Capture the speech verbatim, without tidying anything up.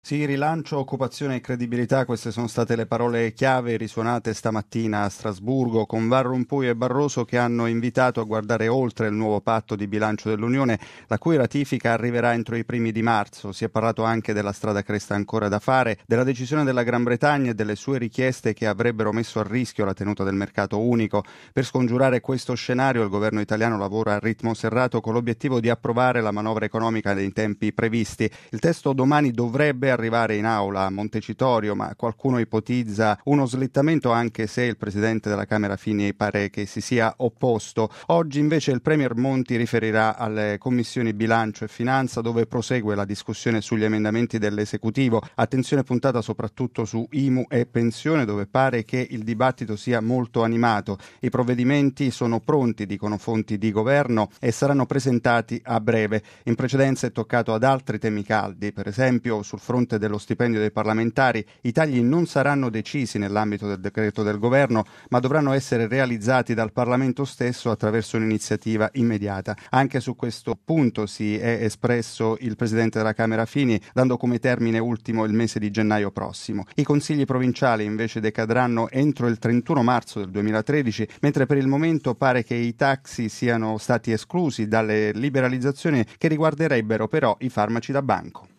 Sì, rilancio, occupazione e credibilità, queste sono state le parole chiave risuonate stamattina a Strasburgo, con Van Rompuy e Barroso che hanno invitato a guardare oltre il nuovo patto di bilancio dell'Unione, la cui ratifica arriverà entro i primi di marzo. Si è parlato anche della strada che resta ancora da fare, della decisione della Gran Bretagna e delle sue richieste che avrebbero messo a rischio la tenuta del mercato unico. Per scongiurare questo scenario, il governo italiano lavora a ritmo serrato con l'obiettivo di approvare la manovra economica nei tempi previsti. Il testo domani dovrebbe arrivare in aula a Montecitorio, ma qualcuno ipotizza uno slittamento anche se il presidente della Camera Fini pare che si sia opposto. Oggi invece il premier Monti riferirà alle commissioni bilancio e finanza dove prosegue la discussione sugli emendamenti dell'esecutivo. Attenzione puntata soprattutto su I M U e pensione dove pare che il dibattito sia molto animato. I provvedimenti sono pronti, dicono fonti di governo, e saranno presentati a breve. In precedenza è toccato ad altri temi caldi, per esempio sul fronte dello stipendio dei parlamentari. I tagli non saranno decisi nell'ambito del decreto del governo, ma dovranno essere realizzati dal Parlamento stesso attraverso un'iniziativa immediata. Anche su questo punto si è espresso il presidente della Camera Fini, dando come termine ultimo il mese di gennaio prossimo. I consigli provinciali invece decadranno entro il trentuno marzo del duemilatredici, mentre per il momento pare che i taxi siano stati esclusi dalle liberalizzazioni che riguarderebbero però i farmaci da banco.